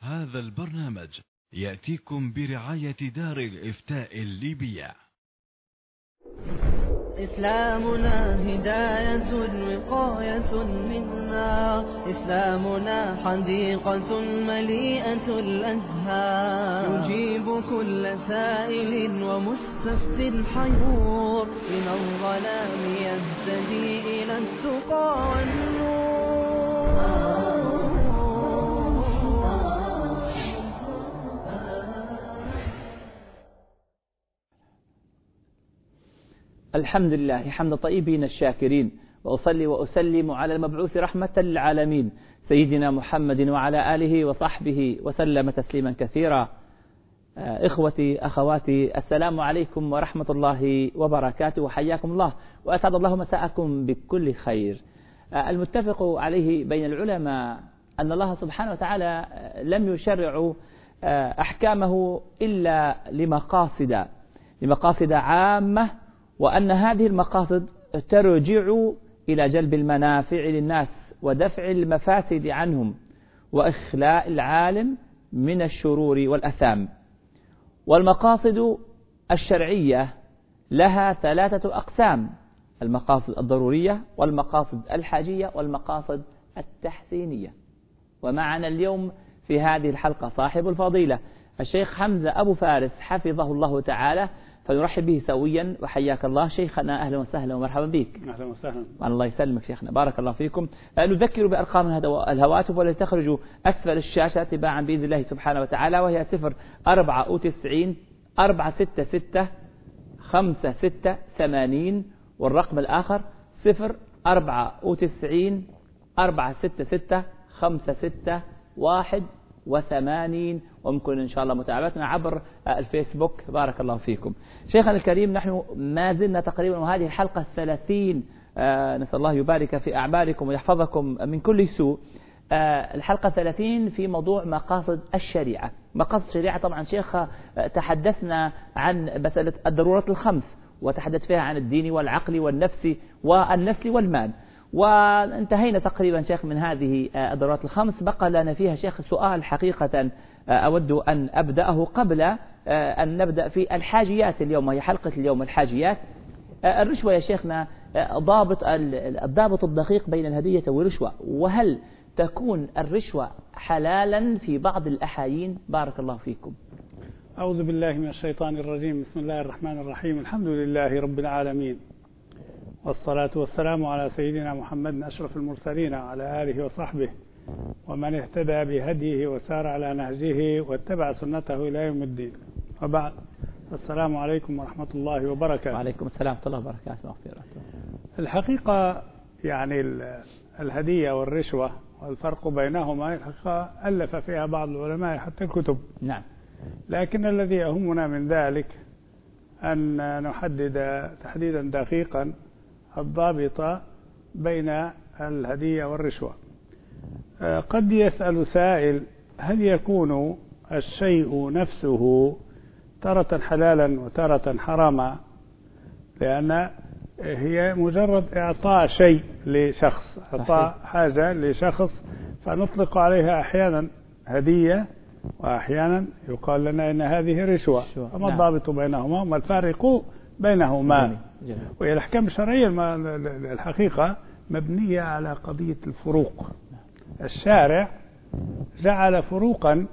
هذا البرنامج يأتيكم برعاية دار الإفتاء الليبية. إسلامنا هداية وقاية منا، إسلامنا حديقة مليئة الأزهار، يجيب كل سائل ومستفت حيور، من الظلام يهتدي إلى التقى والنور. الحمد لله حمد طيبين الشاكرين، وأصلي وأسلم على المبعوث رحمة للعالمين سيدنا محمد وعلى آله وصحبه وسلم تسليما كثيرا. إخوتي أخواتي، السلام عليكم ورحمة الله وبركاته، وحياكم الله وأسعد الله مساءكم بكل خير. المتفق عليه بين العلماء أن الله سبحانه وتعالى لم يشرع أحكامه إلا لمقاصد عامة، وأن هذه المقاصد ترجع إلى جلب المنافع للناس ودفع المفاسد عنهم وإخلاء العالم من الشرور والأثام. والمقاصد الشرعية لها ثلاثة أقسام: المقاصد الضرورية والمقاصد الحاجية والمقاصد التحسينية. ومعنا اليوم في هذه الحلقة صاحب الفضيلة الشيخ حمزة أبو فارس حفظه الله تعالى، فنرحب به سويا. وحياك الله شيخنا، أهلا وسهلا ومرحبا بك. أهلا وسهلا. الله يسلمك شيخنا، بارك الله فيكم. نذكر بأرقام الهواتف والتي تخرج أسفل الشاشة تباعا بإذن الله سبحانه وتعالى، وهي 094 466 5680، والرقم الآخر 094 466 5681، وممكن إن شاء الله متابعتنا عبر الفيسبوك. بارك الله فيكم. شيخنا الكريم، نحن ما زلنا تقريبا وهذه الحلقة 30، نسأل الله يبارك في أعمالكم ويحفظكم من كل سوء. الحلقة 30 في موضوع مقاصد الشريعة. مقاصد الشريعة طبعا شيخ تحدثنا عن مسألة الضرورات الخمس، وتحدث فيها عن الدين والعقل والنفس والنسل والمال، وانتهينا تقريبا شيخ من هذه الضرورات الخمس. بقى لنا فيها شيخ سؤال حقيقة أود أن أبدأه قبل أن نبدأ في الحاجيات اليوم، وهي حلقة اليوم الحاجيات. الرشوة يا شيخنا، الضابط الدقيق بين الهدية والرشوة، وهل تكون الرشوة حلالا في بعض الأحايين؟ بارك الله فيكم. أعوذ بالله من الشيطان الرجيم. بسم الله الرحمن الرحيم. الحمد لله رب العالمين، والصلاة والسلام على سيدنا محمد أشرف المرسلين وعلى آله وصحبه ومن اهتدى بهديه وسار على نهجه واتبع سنته إلى يوم الدين. وبعد، السلام عليكم ورحمة الله وبركاته. وعليكم السلام ورحمة الله وبركاته ومغفرته. الحقيقة يعني الهدية والرشوة والفرق بينهما الحقيقة ألف فيها بعض العلماء حتى الكتب. نعم. لكن الذي يهمنا من ذلك أن نحدد تحديدا دقيقا الضابط بين الهدية والرشوة. قد يسأل سائل: هل يكون الشيء نفسه تارة حلالا وتارة حراما؟ لأن هي مجرد إعطاء شيء لشخص، إعطاء حاجة لشخص، فنطلق عليها أحيانا هدية وأحيانا يقال لنا إن هذه رشوة. فما الضابط بينهما وما الفارق بينهما؟ وهي الأحكام الشرعية الحقيقة مبنية على قضية الفروق. الشارع جعل فروقا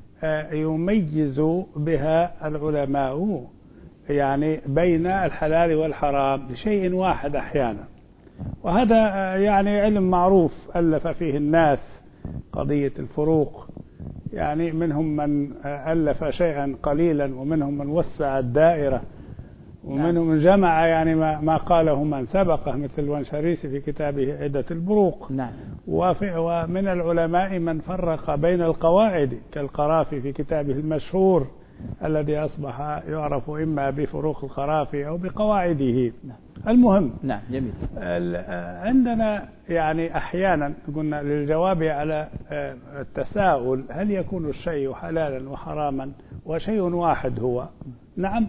يميز بها العلماء يعني بين الحلال والحرام بشيء واحد أحيانا، وهذا يعني علم معروف ألف فيه الناس قضية الفروق. يعني منهم من ألف شيئا قليلا، ومنهم من وسع الدائرة، ومنهم من جمع يعني ما قاله من سبقه مثل الونشريسي في كتابه عدة البروق. نعم. ومن العلماء من فرق بين القواعد كالقرافي في كتابه المشهور الذي أصبح يعرف إما بفروق القرافي أو بقواعده. نعم. المهم، نعم، جميل. عندنا يعني أحيانا قلنا للجواب على التساؤل: هل يكون الشيء حلالا وحراما وشيء واحد هو؟ نعم.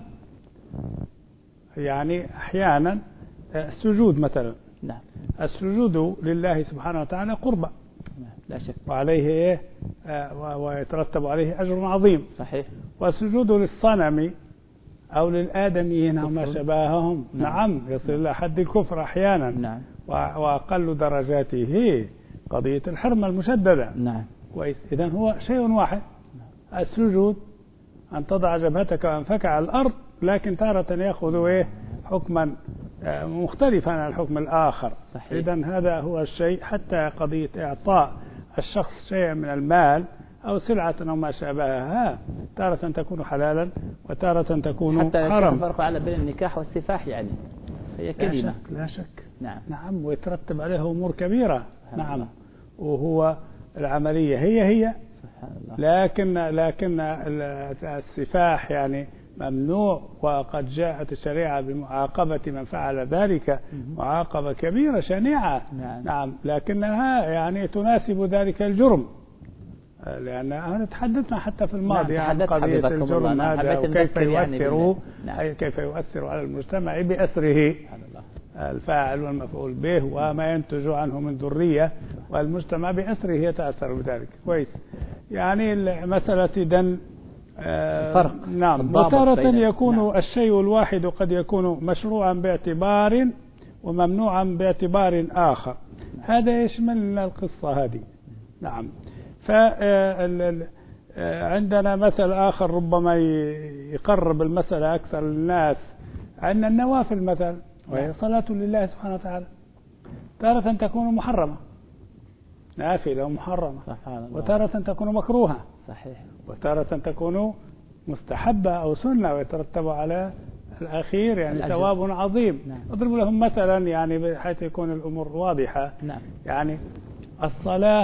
يعني أحيانا السجود مثلا. نعم. السجود لله سبحانه وتعالى قربة. لا شك. وعليه إيه ويترتب عليه أجر عظيم. صحيح. والسجود للصنم أو للآدميين أو ما شبههم نعم يصل إلى حد الكفر أحيانا. نعم. وأقل درجاته قضية الحرمة المشددة. نعم. كويس. إذن هو شيء واحد السجود أن تضع جبهتك وأنفك على الأرض، لكن تارة يأخذ إيه حكما مختلفا عن الحكم الآخر. إذن هذا هو الشيء. حتى قضية إعطاء الشخص شيئا من المال أو سلعة أو ما شابهها تارة تكون حلالا وتارة تكون حتى حرام. فرق على بين النكاح والسفاح يعني هي كلمة. لا شك. نعم. ويترتب عليه أمور كبيرة. نعم. وهو العملية هي لكن السفاح يعني ممنوع، وقد جاءت الشريعة بمعاقبة من فعل ذلك معاقبة كبيرة شنيعة. نعم. لكنها يعني تناسب ذلك الجرم، لأن تحدثنا حتى في الماضي عن قضية الجرم هذا وكيف يؤثر كيف يؤثر على المجتمع بأسره الفاعل والمفعول به وما ينتج عنه من ذرية، والمجتمع بأسره يتأثر بذلك. كويس. يعني مسألة دن فرق. نعم. وتارة يكون الشيء الواحد قد يكون مشروعا باعتبار وممنوعا باعتبار آخر. هذا يشمل القصة هذه. نعم. فعندنا مثل آخر ربما يقرب المسألة أكثر للناس. عندنا النوافل مثلا، وهي صلاة لله سبحانه وتعالى، تارة تكون محرمة نافلة ومحرمة، وتارة تكون مكروهة، صحيح، وتارة تكون مستحبة أو سنة ويترتب على الأخير يعني ثواب عظيم. أضرب لهم مثلا يعني بحيث يكون الأمور واضحة. يعني الصلاة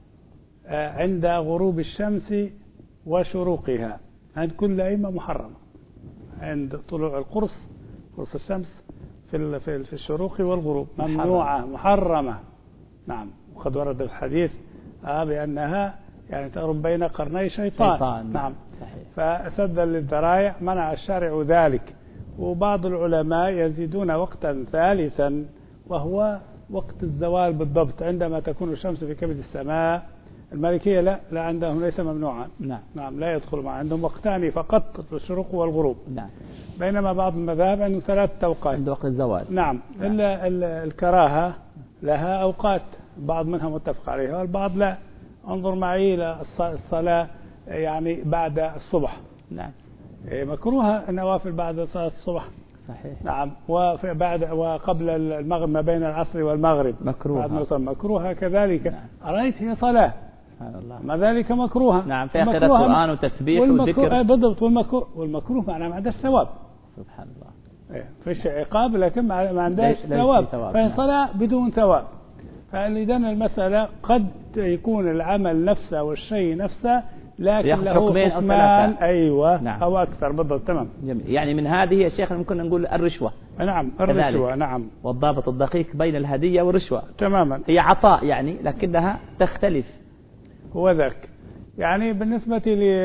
عند غروب الشمس وشروقها عند كل أئمة محرمة. عند طلوع قرص الشمس في الشروق والغروب ممنوعة محرمة. نعم. وقد ورد الحديث بأنها يعني تغرب بين قرني شيطان. نعم. فسدا للذرائع منع الشارع ذلك. وبعض العلماء يزيدون وقتا ثالثا وهو وقت الزوال بالضبط، عندما تكون الشمس في كبد السماء. المالكية لا عندهم ليس ممنوعا. نعم. لا يدخل معه، عندهم وقتان فقط الشروق والغروب. بينما بعض المذاهب أنه 3 أوقات عند وقت الزوال. نعم. إلا الكراهة لها أوقات، بعض منها متفق عليها والبعض لا. انظر معي إلى الصلاة يعني بعد الصبح. نعم. مكروهة النوافل بعد صلاة الصبح. صحيح. نعم. وقبل المغرب ما بين العصر والمغرب مكروهة كذلك. أرأيت هي صلاة ما ذلك مكروهة. نعم. في قراءة قرآن وتسبيح وذكر بالضبط. والمكروه معناه ما عندهاش ثواب. سبحان الله. فيش عقاب لكن ما عندهاش ثواب، فهي صلاة بدون ثواب. فإذن المسألة قد يكون العمل نفسه والشيء نفسه لكن له حكمان. أيوة. نعم. أو أكثر. بالضبط. تمام. جميل. يعني من هذه يا شيخ ممكن نقول الرشوة. نعم. الرشوة. نعم. والضابط الدقيق بين الهدية والرشوة تماما. هي عطاء يعني لكنها تختلف. هو ذاك يعني بالنسبة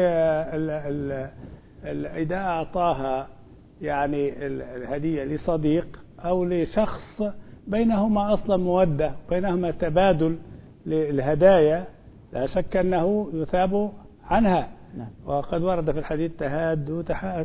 إذا أعطاها يعني الهدية لصديق أو لشخص بينهما أصلا مودة، بينهما تبادل للهدايا، لا شك أنه يثاب عنها. وقد ورد في الحديث تهادوا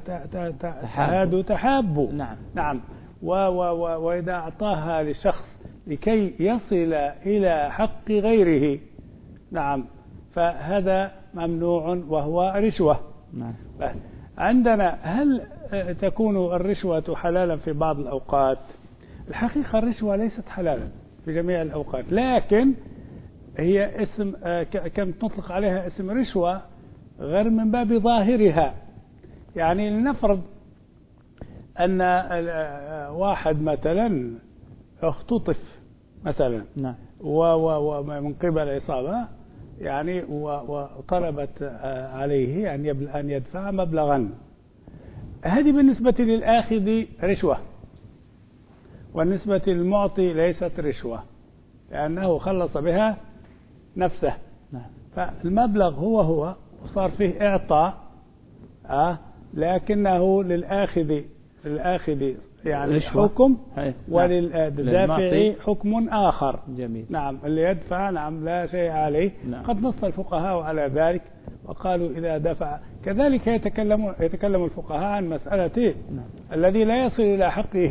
تحابوا. نعم. وإذا أعطاها لشخص لكي يصل إلى حق غيره، نعم، فهذا ممنوع وهو رشوة. عندنا هل تكون الرشوة حلالا في بعض الأوقات؟ الحقيقة الرشوة ليست حلالا في جميع الأوقات، لكن هي اسم كم تطلق عليها اسم رشوة غير من باب ظاهرها. يعني لنفرض أن واحد مثلا اختطف مثلا ومن قبل عصابة يعني وطلبت عليه أن يدفع مبلغا. هذه بالنسبة للآخذ رشوة، والنسبة للمعطي ليست رشوة لأنه خلص بها نفسه. فالمبلغ هو وصار فيه إعطاء لكنه للآخذ يعني حكم وللدافع حكم آخر. جميل. نعم اللي يدفع نعم لا شيء عليه. نعم. قد نص الفقهاء على ذلك وقالوا إذا دفع كذلك يتكلم الفقهاء عن مسألة الذي لا يصل إلى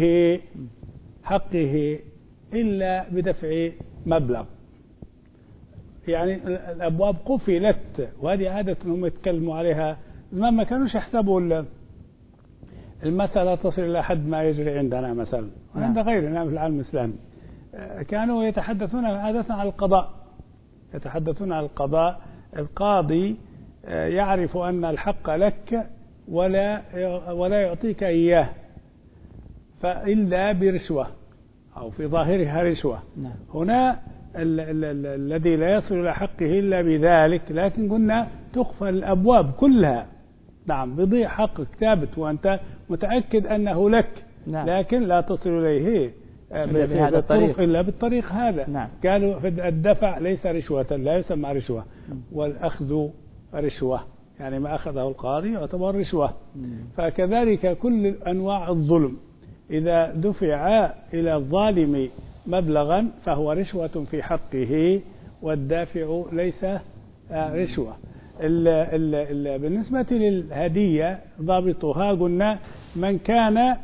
حقه إلا بدفع مبلغ. يعني الأبواب قفلت وهذه عادة أنهم يتكلموا عليها زمان ما كانوش يحسبوا المسألة تصل إلى حد ما يجري عندنا مثلا وعند غيرنا في العالم الإسلامي. كانوا يتحدثون عادة عن القضاء، يتحدثون عن القضاء. القاضي يعرف أن الحق لك ولا يعطيك إياه فإلا برشوة أو في ظاهرها رشوة. هنا الذي لا يصل إلى حقه إلا بذلك، لكن قلنا تقفل الأبواب كلها. نعم بيضيع حقك ثابت وأنت متأكد أنه لك. لكن لا تصل إليه بهذا الطريق إلا بالطريق هذا. نعم. قالوا الدفع ليس رشوة، لا يسمى رشوة، والأخذ رشوة، يعني ما أخذه القاضي يعتبر رشوة. فكذلك كل أنواع الظلم إذا دفع إلى الظالم مبلغا فهو رشوة في حقه والدافع ليس رشوة. بالنسبة للهدية ضابطها قلنا من كان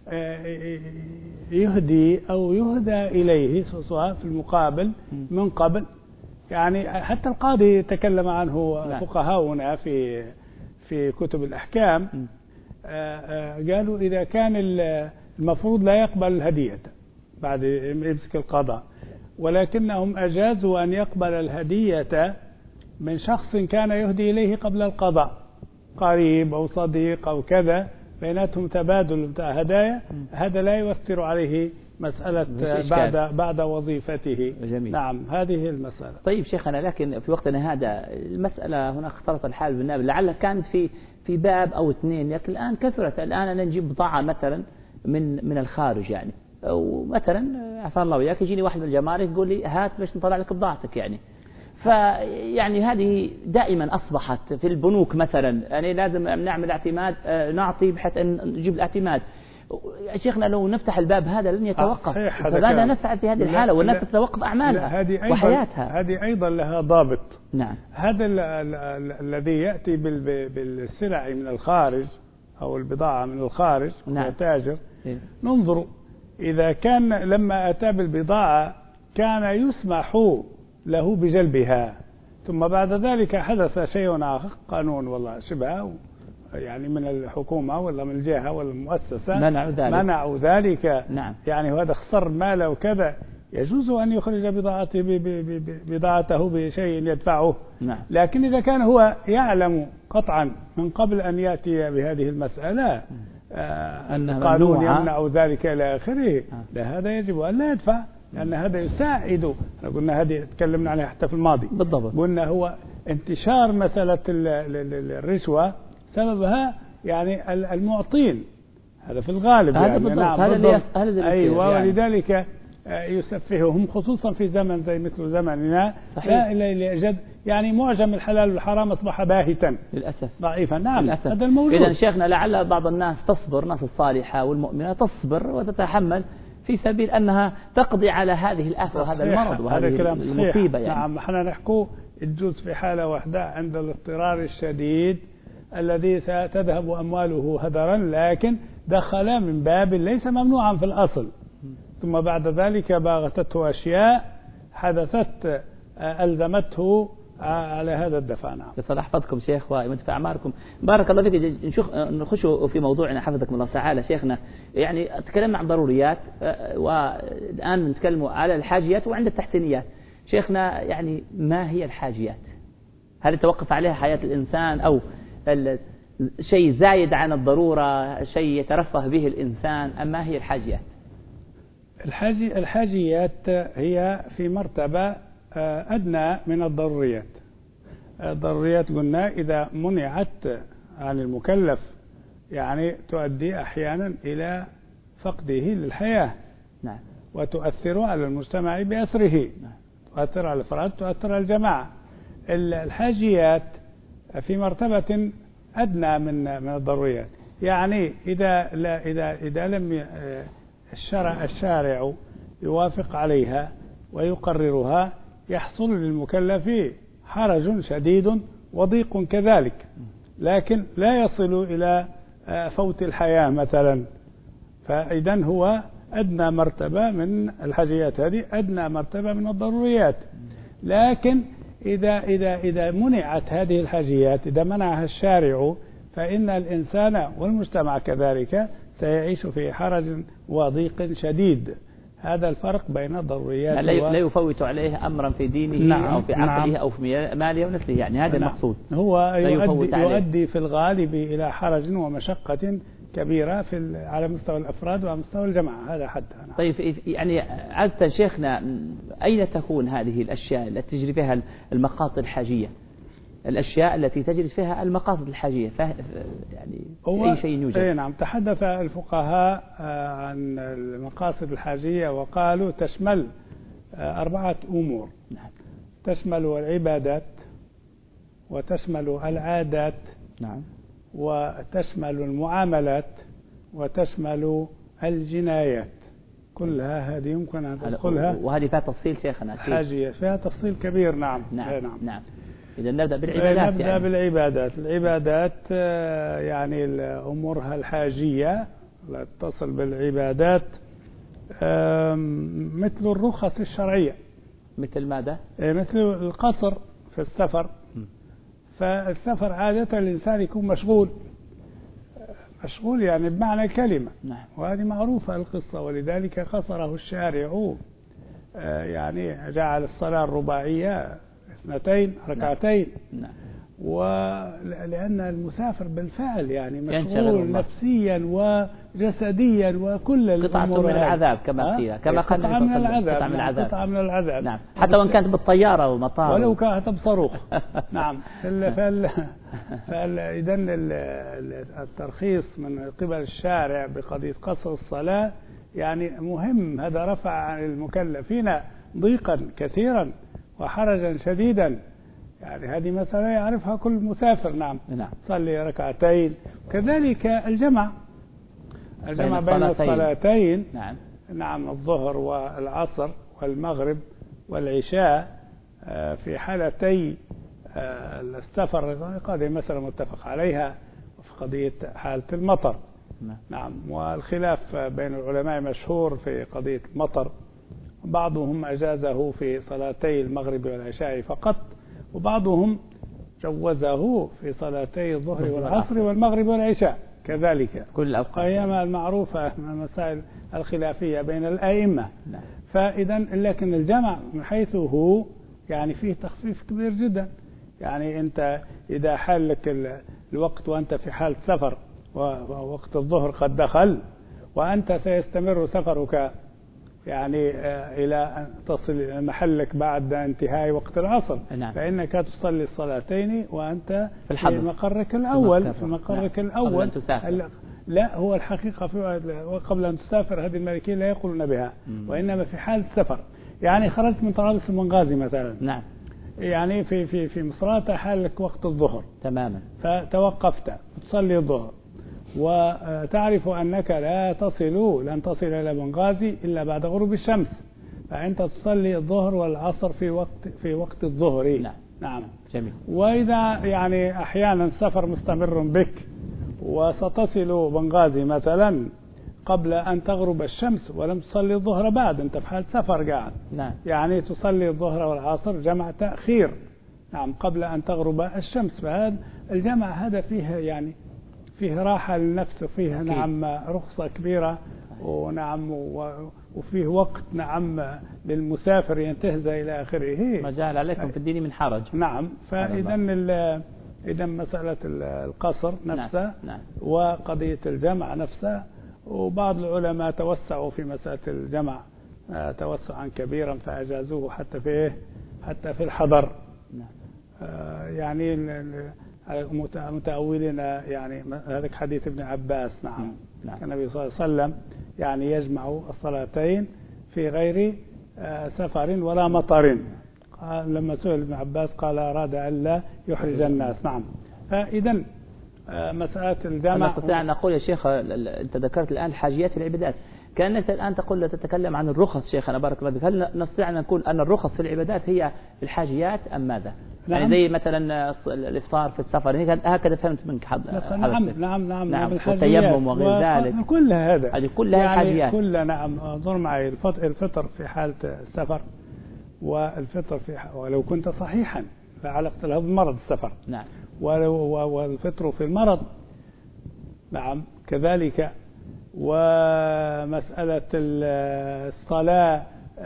يهدي أو يهدى إليه في المقابل من قبل. يعني حتى القاضي تكلم عنه فقهاؤنا في كتب الأحكام. قالوا إذا كان المفروض لا يقبل الهدية بعد يمسك القضاء، ولكنهم أجازوا أن يقبل الهدية من شخص كان يهدي إليه قبل القضاء، قريب أو صديق أو كذا، بيناتهم تبادل هدايا. هذا لا يؤثر عليه مسألة بعد وظيفته. جميل. نعم هذه المسألة. طيب شيخنا، لكن في وقتنا هذا المسألة هنا اختلط الحال بالنابل، لعل كانت في باب أو اثنين، لكن الآن كثرت. الآن أنا نجيب بضاعة مثلا من الخارج يعني، أو مثلا عفا الله وياك يجيني واحد من الجمارك يقول لي هات باش نطلع لك بضاعتك يعني. فيعني هذه دائما أصبحت في البنوك مثلا، يعني لازم نعمل اعتماد، نعطي بحيث أن نجيب الاعتماد. شيخنا لو نفتح الباب هذا لن يتوقف، فماذا نفعل في هذه الحالة والناس تتوقف أعمالها وحياتها؟ هذه أيضا لها ضابط. نعم. هذا الذي يأتي بالسلع من الخارج أو البضاعة من الخارج والتاجر. ننظر إذا كان لما أتى بالبضاعة كان يسمح له بجلبها، ثم بعد ذلك حدث شيء آخر، قانون والله شبه يعني من الحكومة ولا من الجهة ولا المؤسسة منعوا ذلك. نعم. يعني هذا خسر ماله وكذا، يجوز أن يخرج بضاعته بشيء يدفعه. نعم. لكن إذا كان هو يعلم قطعا من قبل أن يأتي بهذه المسألة أن القانون يمنع ذلك إلى آخره، لهذا يجب أن لا يدفع، لأن هذا يساعد. قلنا هذه تكلمنا عليها حتى في الماضي بالضبط. قلنا هو انتشار مسألة الرشوة سببها يعني المعطين، هذا في الغالب هذا يعني. بالضبط. نعم هذا أيوة يعني. ولذلك يسفههم خصوصا في زمن زي مثل زمننا. صحيح. لا إلا لأجد يعني معجم الحلال والحرام أصبح باهتا للأسف ضعيفا. نعم للأسف. هذا الموجود. إذن شيخنا لعل بعض الناس تصبر، الناس الصالحة والمؤمنة تصبر وتتحمل في سبيل أنها تقضي على هذه الآفة وهذا المرض وهذه المصيبة يعني. نعم احنا نحكو الجزء في حالة واحدة عند الاضطرار الشديد الذي ستذهب أمواله هدرا، لكن دخل من باب ليس ممنوعا في الأصل، ثم بعد ذلك باغتته أشياء حدثت ألزمته على هذا الدفع. نعم. الله يحفظكم شيخ ويمدفع أعماركم. بارك الله فيك. نخش في موضوعنا حفظكم الله تعالى. شيخنا يعني تكلمنا عن ضروريات والآن نتكلم على الحاجيات وعند التحسينيات. شيخنا يعني ما هي الحاجيات؟ هل يتوقف عليها حياة الإنسان أو شيء زايد عن الضرورة، شيء يترفه به الإنسان، أم ما هي الحاجيات؟ الحاجيات هي في مرتبة أدنى من الضروريات. الضروريات قلنا إذا منعت عن المكلف يعني تؤدي أحيانا إلى فقده للحياة. نعم. وتؤثر على المجتمع بأثره. نعم. تؤثر على الفرد، تؤثر على الجماعة. الحاجيات في مرتبة أدنى من الضروريات. يعني إذا لم الشارع يوافق عليها ويقررها يحصل للمكلف حرج شديد وضيق كذلك، لكن لا يصل إلى فوت الحياة مثلا. فإذا هو أدنى مرتبة من الحاجيات، هذه أدنى مرتبة من الضروريات. لكن إذا منعت هذه الحاجيات، إذا منعها الشارع، فإن الإنسان والمجتمع كذلك سيعيش في حرج وضيق شديد. هذا الفرق بين الضروريات لا يفوت عليه أمرا في دينه أو في عقله أو في ماله ونسله، يعني هذا المقصود. هو يؤدي في الغالب إلى حرج ومشقة كبيرة على مستوى الأفراد وعلى مستوى الجماعة. هذا حتى طيب، يعني عادة شيخنا أين تكون هذه الأشياء التي تجري فيها المقاصد الحاجية؟ الأشياء التي تجري فيها المقاصد الحاجية، يعني أي شيء يوجد؟ نعم، تحدث الفقهاء عن المقاصد الحاجية وقالوا تشمل 4 أمور. نعم. تشمل العبادات، وتشمل العادات، نعم، وتشمل المعاملات، وتشمل الجنايات. كلها هذه يمكن أن تدخلها، وهذه فيها تفصيل شيخنا حاجية، فيها تفصيل كبير. نعم. نعم. إذا نبدأ بالعبادات. نبدأ بالعبادات. العبادات يعني أمورها الحاجية لا تتصل بالعبادات، مثل الرخص الشرعية. مثل ماذا؟ مثل القصر في السفر. فالسفر عادة الإنسان يكون مشغول يعني بمعنى الكلمة. نعم. وهذه معروفة القصة، ولذلك قصره الشارع، يعني جعل الصلاة الرباعية 2 ركعتين. نعم. ولأن المسافر بالفعل يعني مشغول نفسيا وجسديا وكل الأمور. قطعة من العذاب كما قيل، كما قال قطعة من العذاب. نعم. حتى وإن كانت بالطيارة والمطار، ولو كانت بصاروخ. نعم. إذا الترخيص من قبل الشارع بقضية قصر الصلاة يعني مهم. هذا رفع عن المكلفين ضيقا كثيرا وحرجا شديدا. يعني هذه مسألة يعرفها كل مسافر. نعم. صلي 2 ركعتين. كذلك الجمع بين الصلاتين. نعم. الظهر والعصر والمغرب والعشاء في حالتي السفر، قضية مثلا متفق عليها في قضية حالة المطر. نعم. والخلاف بين العلماء مشهور في قضية المطر، بعضهم أجازه في صلاتي المغرب والعشاء فقط، وبعضهم جوزه في صلاتي الظهر والعصر والمغرب والعشاء كذلك، كل الأوقات قيمة المعروفة من المسائل الخلافية بين الأئمة. فإذا لكن الجمع من حيث هو يعني فيه تخفيف كبير جدا. يعني أنت إذا حال لك الوقت وأنت في حال سفر ووقت الظهر قد دخل وأنت سيستمر سفرك يعني إلى أن تصل محلك بعد انتهاء وقت العصر، فإنك تصلي الصلاتين وأنت في مقرك الأول. لا، هو الحقيقة قبل أن تسافر هذه الملكية لا يقولون بها، وإنما في حال السفر. يعني خرجت من طرابلس المنغازي مثلا. نعم. يعني في مصراتة حالك وقت الظهر تماما، فتوقفت تصلي الظهر، وتعرف أنك لن تصل إلى بنغازي إلا بعد غروب الشمس، فأنت تصلي الظهر والعصر في وقت الظهر. نعم. جميل. وإذا يعني أحيانا السفر مستمر بك وستصل بنغازي مثلا قبل أن تغرب الشمس ولم تصلي الظهر بعد، أنت في حال سفر قاعد. نعم. يعني تصلي الظهر والعصر جمع تأخير. نعم. قبل أن تغرب الشمس. فهذا الجمع هذا فيه راحة للنفس، وفيه نعم رخصة كبيرة، ونعم وفيه وقت نعم للمسافر ينتهز إلى آخره، ما جعل عليكم في الدين من حرج. نعم. فإذا مسألة القصر نفسها وقضية الجمع نفسها، وبعض العلماء توسعوا في مسألة الجمع توسعا كبيرا فأجازوه حتى في الحضر. يعني متأولين يعني هذا حديث ابن عباس. نعم. النبي صلى الله عليه وسلم يعني يجمع الصلاتين في غير سفر ولا مطر. لما سئل ابن عباس قال أراد ألا يحرج الناس. نعم. فإذا مسألة الجمع. نستطيع أن نقول يا شيخ أنت ذكرت الآن الحاجيات في العبادات، كأنك الآن تقول تتكلم عن الرخص شيخنا بارك الله فيك، هل نستطيع أن نقول أن الرخص في العبادات هي الحاجيات أم ماذا؟ نعم. يعني زي مثلا الإفطار في السفر، هكذا فهمت منك نعم والتيمم وغير ذلك، كلها هذا هذه كلها يعني الحاجيات كلها. نعم انظر معي، الفطر في حالة السفر، والفطر ولو كنت صحيحا لا علاقة له بمرض السفر، نعم، والفطر في المرض، نعم كذلك. ومسألة الصلاة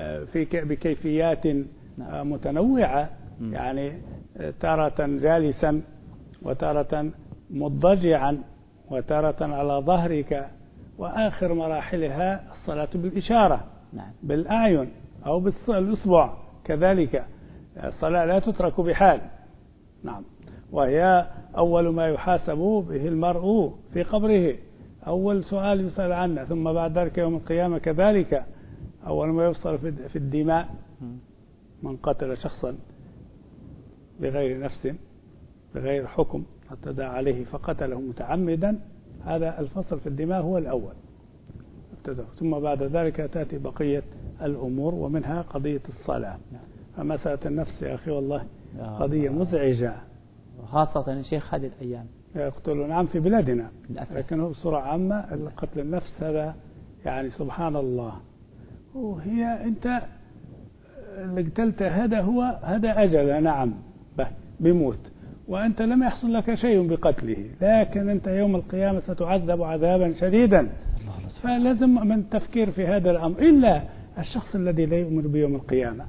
بكيفيات متنوعة، يعني تارة جالسا، وتارة مضجعا، وتارة على ظهرك، وآخر مراحلها الصلاة بالإشارة، نعم، بالأعين أو بالإصبع كذلك. الصلاة لا تترك بحال، نعم، وهي أول ما يحاسب به المرء في قبره، أول سؤال يسأل عنه، ثم بعد ذلك يوم القيامة كذلك أول ما يفصل في الدماء. من قتل شخصا بغير نفس بغير حكم اعتدى عليه فقتله متعمدا، هذا الفصل في الدماء هو الأول، ثم بعد ذلك تأتي بقية الأمور، ومنها قضية الصلاة. فمسألة النفس يا أخي والله قضية مزعجة، خاصة يا شيخ هذه الأيام يقتلون، نعم في بلادنا، لكنه بصورة عامة قتل النفس هذا يعني سبحان الله. وهي أنت اللي قتلت هذا أجل، نعم بموت، وأنت لم يحصل لك شيء بقتله، لكن أنت يوم القيامة ستعذب عذابا شديدا. فلازم من التفكير في هذا الأمر، إلا الشخص الذي لا يؤمن بيوم القيامة،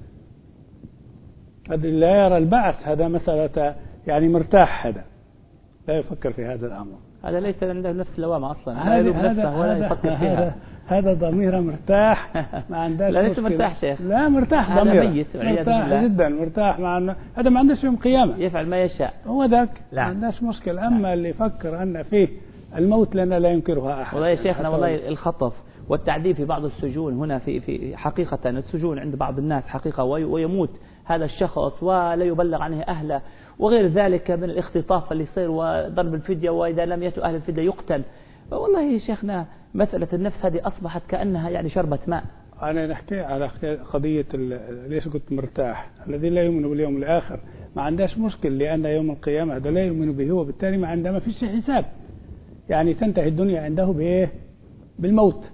الذي لا يرى البعث، هذا مسألة يعني مرتاح، هذا لا يفكر في هذا الأمر، هذا ليس عنده نفس لوامة أصلا، لا يلوم نفسه ولا يفكر فيها. هذا ضميره مرتاح، ما عندهاش لا ليس مرتاح شيخ، لا مرتاح، ضميره ميت مرتاح جدا، مرتاح مع هذا ما عندهش يوم قيامة، يفعل ما يشاء، هو ذاك ما عندهش مشكل. أما اللي يفكر أن فيه الموت لنا لا ينكرها أحد. والله يا شيخنا والله الخطف والتعذيب في بعض السجون هنا في حقيقة السجون عند بعض الناس حقيقة، ويموت هذا الشخص ولا يبلغ عنه أهله، وغير ذلك من الاختطاف اللي يصير وضرب الفدية، وإذا لم يأتوا أهل الفدية يقتل. والله يا شيخنا مسألة النفس هذه أصبحت كأنها يعني شربة ماء. أنا نحكي على قضية ليش قلت مرتاح، الذي لا يؤمن باليوم الآخر ما عندهش مشكل، لأن يوم القيامة هذا لا يؤمن به، وبالتالي ما عنده ما فيش حساب، يعني تنتهي الدنيا عنده بإيه؟ بالموت.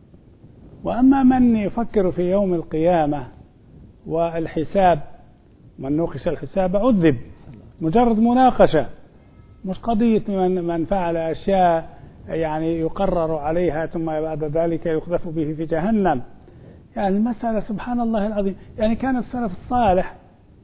وأما من يفكر في يوم القيامة والحساب، من نوقش الحساب عذب، مجرد مناقشة، مش قضية من فعل أشياء يعني يقرر عليها ثم بعد ذلك يقذف به في جهنم. يعني المسألة سبحان الله العظيم. يعني كان السلف الصالح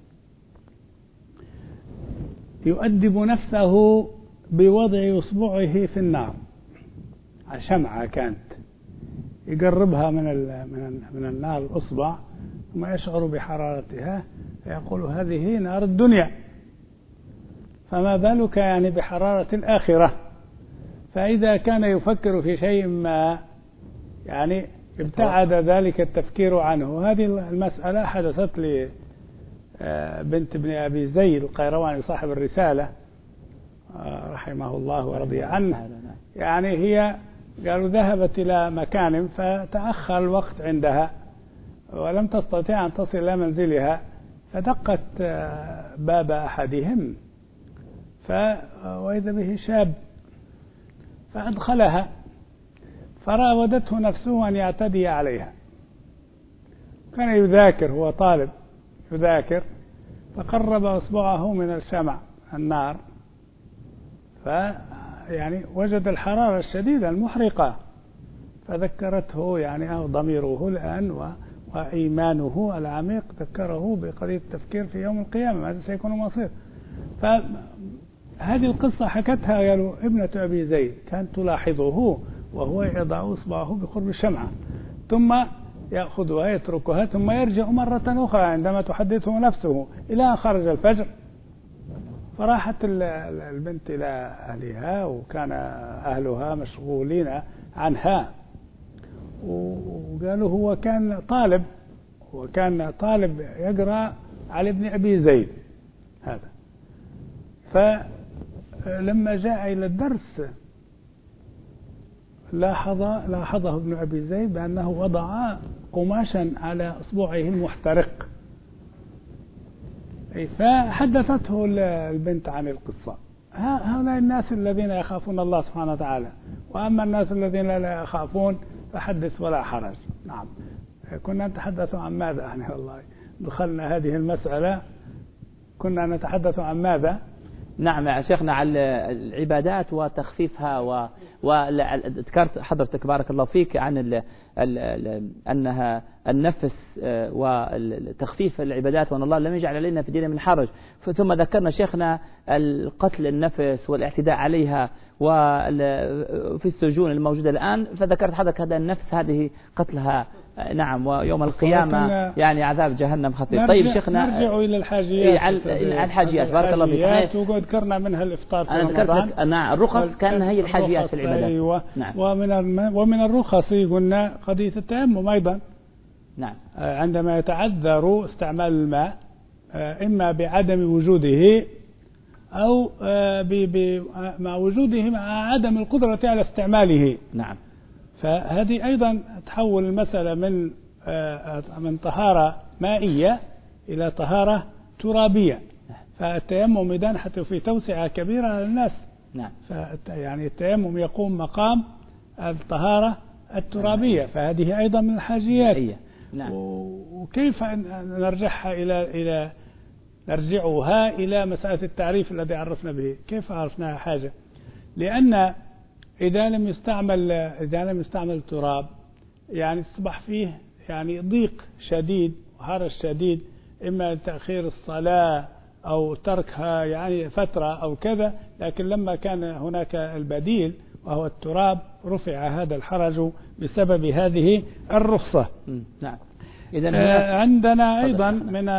يؤدب نفسه بوضع إصبعه في النار، شمعة كانت يقربها من النار الأصبع، ثم يشعر بحرارتها فيقول هذه نار الدنيا، فما بالك يعني بحرارة الآخرة. فإذا كان يفكر في شيء ما يعني ابتعد ذلك التفكير عنه. هذه المسألة حدثت لي بنت ابن أبي زيد القيرواني صاحب الرسالة رحمه الله ورضي عنه. يعني هي قالوا ذهبت إلى مكان فتأخر الوقت عندها ولم تستطيع أن تصل إلى منزلها، فدقت باب أحدهم وإذا به شاب فأدخلها، فراودته نفسه أن يعتدي عليها. كان يذاكر، هو طالب يذاكر، فقرب أصبعه من الشمع النار، يعني وجد الحرارة الشديدة المحرقة، فذكرته يعني ضميره الآن وإيمانه العميق ذكره بقضية التفكير في يوم القيامة ماذا سيكون مصير. فهذه القصة حكتها قالوا ابنة أبي زيد كانت تلاحظه وهو يضع إصبعه بقرب الشمعة، ثم يأخذها يتركها، ثم يرجع مرة أخرى عندما تحدثه نفسه إلى أن خرج الفجر. فراحت البنت إلى أهلها، وكان أهلها مشغولين عنها، وقالوا هو كان طالب يقرأ على ابن أبي زيد هذا. لما جاء إلى الدرس لاحظه ابن أبي زيد بأنه وضع قماشا على أصبعه المحترق، فحدثته البنت عن القصة. هؤلاء الناس الذين يخافون الله سبحانه وتعالى، وأما الناس الذين لا يخافون فحدث ولا حرج. نعم. كنا نتحدث عن ماذا؟ يعني والله دخلنا هذه المسألة، كنا نتحدث عن ماذا؟ نعم يا شيخنا على العبادات وتخفيفها، وذكرت حضرتك بارك الله فيك عن أنها النفس وتخفيف العبادات، وأن الله لم يجعل علينا في دين من حرج. ثم ذكرنا شيخنا القتل النفس والاعتداء عليها وفي السجون الموجودة الآن، فذكرت حضرتك هذا النفس هذه قتلها نعم، ويوم القيامة يعني عذاب جهنم خطير. طيب شيخنا نرجع إلى الحاجيات. الحاجيات بارك الله فيك. وذكرنا منها الإفطار في رمضان. نعم الرخص كان هي الحاجيات في العبادات. أيوة. نعم. ومن الرخص قلنا قضية التيمم أيضا. نعم. عندما يتعذر استعمال الماء إما بعدم وجوده أو مع وجوده مع عدم القدرة على استعماله. نعم. فهذه أيضا تحول المسألة من طهارة مائية إلى طهارة ترابية. فالتيمم إذن حتى في توسعة كبيرة للناس. نعم. يعني التيمم يقوم مقام الطهارة الترابية، فهذه أيضا من الحاجيات. نعم. وكيف نرجعها إلى مسألة التعريف الذي عرفنا به؟ كيف عرفناها حاجة؟ لأن إذا لم يستعمل التراب يعني أصبح فيه يعني ضيق شديد وحرج شديد، إما تأخير الصلاة أو تركها يعني فترة أو كذا. لكن لما كان هناك البديل وهو التراب رفع هذا الحرج بسبب هذه الرخصة. نعم. عندنا أيضا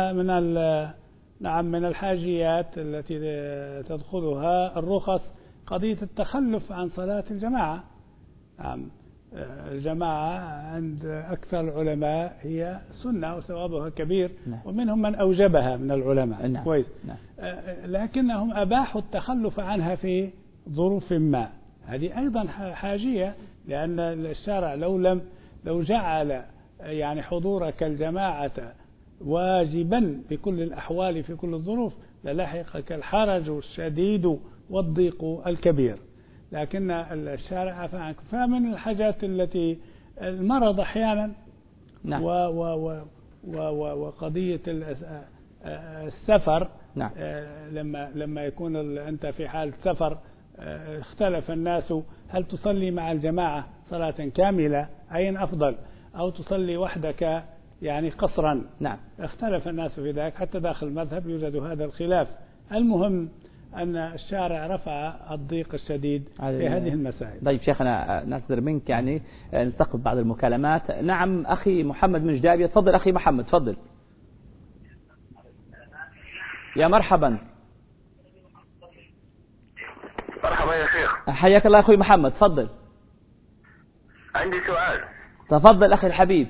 من الحاجيات التي تدخلها الرخص قضية التخلف عن صلاة الجماعة. نعم. الجماعة عند أكثر العلماء هي سنة وثوابها كبير. نعم. ومنهم من أوجبها من العلماء. نعم. كويس. نعم. لكنهم أباحوا التخلف عنها في ظروف ما. هذه أيضا حاجية، لأن الشارع لو جعل يعني حضورك الجماعة واجبا بكل الأحوال في كل الظروف للحقك الحرج الشديد والضيق الكبير. لكن الشارع عفى عنك. فمن الحاجات التي المرض أحيانا. نعم. وقضية السفر. نعم. لما يكون أنت في حال سفر اختلف الناس هل تصلي مع الجماعة صلاة كاملة أين أفضل، أو تصلي وحدك يعني قصرا. نعم. اختلف الناس في ذلك، حتى داخل المذهب يوجد هذا الخلاف. المهم أن الشارع رفع الضيق الشديد في هذه المسائل. طيب شيخنا نعتذر منك يعني نستقبل بعض المكالمات. نعم أخي محمد من جدابية، تفضل أخي محمد تفضل. يا مرحبا. مرحبا يا شيخ. حياك الله أخي محمد تفضل. عندي سؤال. تفضل أخي الحبيب.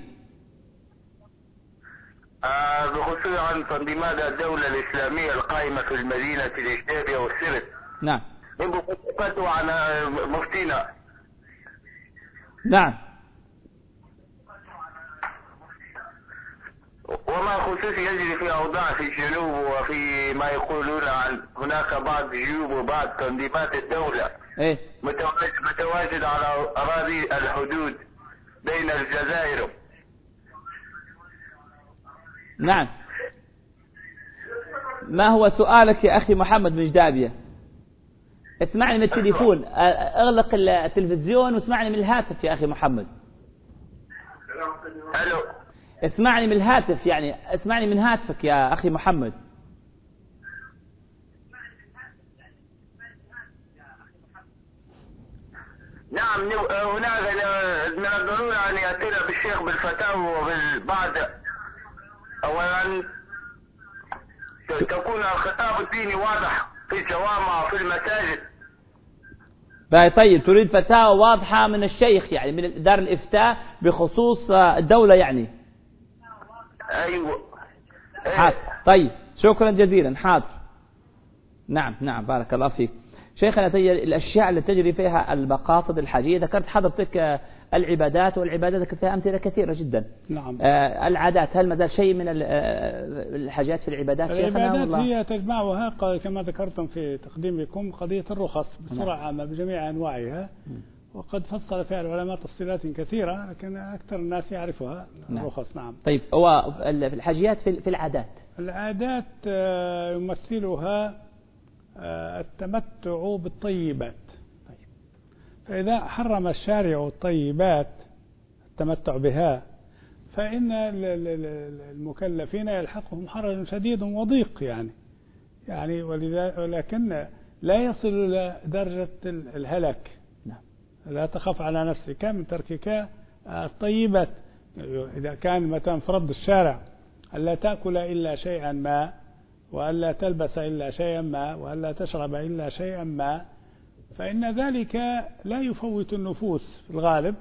بخصوص عن تنظيمات الدولة الإسلامية القائمة في المدينة الإجدادية والسرت. نعم. يبقى فتوى عن مفتينا. نعم. وما خصوص يجري في أوضاع في الجنوب، وفي ما يقولون عن هناك بعض جيوب وبعض تنظيمات الدولة إيه؟ متواجد على أراضي الحدود بين الجزائر. نعم. ما هو سؤالك يا أخي محمد من جدابية؟ اسمعني من التليفون، اغلق التلفزيون واسمعني من الهاتف يا أخي محمد. ألو. اسمعني من الهاتف، يعني اسمعني من هاتفك يا أخي محمد. نعم. هناك من الضرورة أن يأتينا بالشيخ بالفتاوى وبالبعض. أولا تكون الخطاب الديني واضح في الجوامع وفي المساجد. طيب تريد فتاوى واضحة من الشيخ يعني من دار الإفتاء بخصوص الدولة يعني. أيوة. حاضر. طيب شكرا جزيلا. حاضر. نعم بارك الله فيك. شيخنا الأشياء التي تجري فيها المقاصد الحاجية، ذكرت حضرتك العبادات، والعبادات ذكرت فيها أمثلة كثيرة جدا. نعم. العادات، هل مازال شيء من الحاجات في العبادات شيخنا؟ العبادات هي تجمعها كما ذكرتم في تقديمكم قضية الرخص بصورة عامة بجميع أنواعها، وقد فصل فيها العلماء تفصيلات كثيرة، لكن أكثر الناس يعرفها الرخص. نعم. طيب، هو الحاجيات في العادات، العادات يمثلها التمتع بالطيبات. فإذا حرم الشارع الطيبات التمتع بها، فإن المكلفين يلحقهم حرج شديد وضيق يعني ولكن لا يصل إلى درجة الهلاك. لا تخف على نفسك من تركك الطيبات. إذا كان مثلا فرض الشارع ألا تأكل إلا شيئا ما، وألا تلبس إلا شيئا ما، وألا تشرب إلا شيئا ما، فإن ذلك لا يفوت النفوس في الغالب،